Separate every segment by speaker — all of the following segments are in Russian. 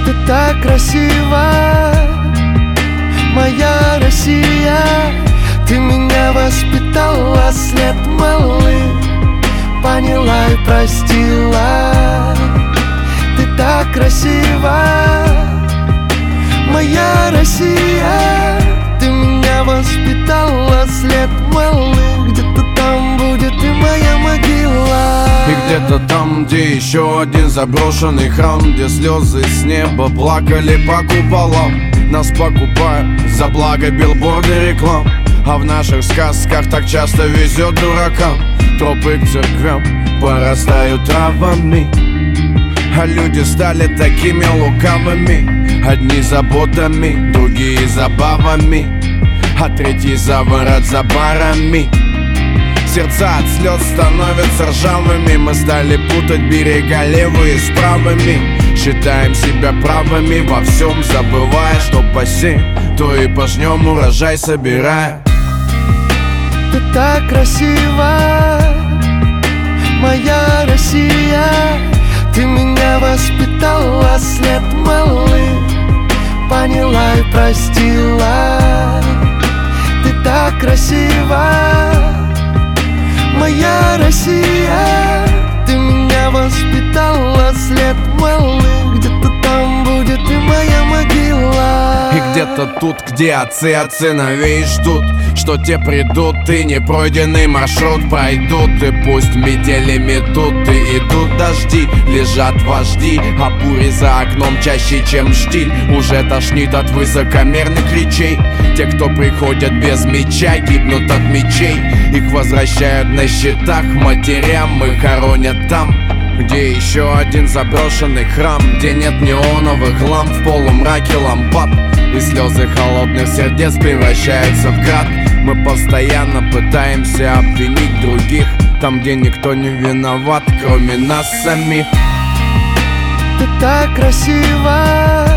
Speaker 1: Ты так красива, моя Россия. Ты меня воспитала с лет малых, поняла и простила. Ты так красива, моя Россия. Ты меня воспитала с лет малых. Где-то там будет и моя могила.
Speaker 2: И где-то там, где еще один заброшенный храм, где слезы с неба плакали по куполам. Нас покупают за благо билборды реклам, а в наших сказках так часто везет дуракам. Тропы к церквям порастают травами, а люди стали такими лукавыми. Одни заботами, другие забавами, а третьи заворот за барами. Сердца от слез становятся ржавыми. Мы стали путать берега левые с правыми. Считаем себя правыми во всем, забывая, что посеем, то и пожнем урожай собирая.
Speaker 1: Ты так красива, моя Россия. Ты меня воспитала с лет малых, поняла и простила. Ты так красива, моя Россия. Ты меня воспитала с лет малых. Где-то там будет и моя могила.
Speaker 2: И где-то тут, где отцы от сыновей ждут, что те придут и непройденный маршрут пройдут. И пусть метели метут и идут дожди, лежат вожди, а бури за окном чаще, чем штиль. Уже тошнит от высокомерных речей. Те, кто приходят без меча, гибнут от мечей. Их возвращают на счетах матерям и хоронят там, где еще один заброшенный храм, где нет неоновых ламп в полумраке лампад, и слезы холодных сердец превращаются в град. Мы постоянно пытаемся обвинить других там, где никто не виноват, кроме нас самих.
Speaker 1: Ты так красива,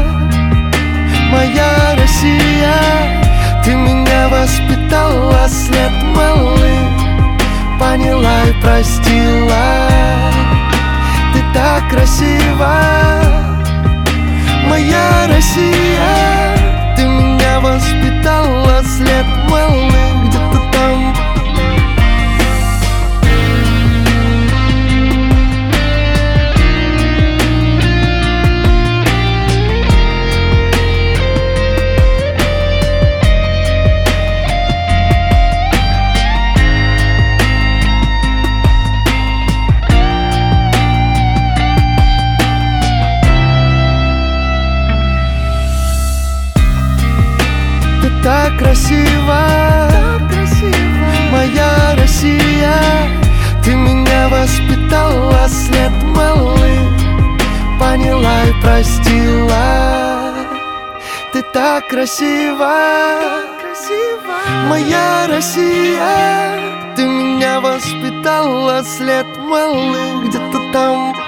Speaker 1: моя Россия. Ты меня воспитала с лет малых, поняла и простила. Ты так красива, моя Россия. Ты меня воспитала с лет малых. Где-то там. Так красива, моя Россия. Ты меня воспитала с лет малых, поняла и простила. Ты так красива, моя Россия. Ты меня воспитала с лет малых. Где-то там.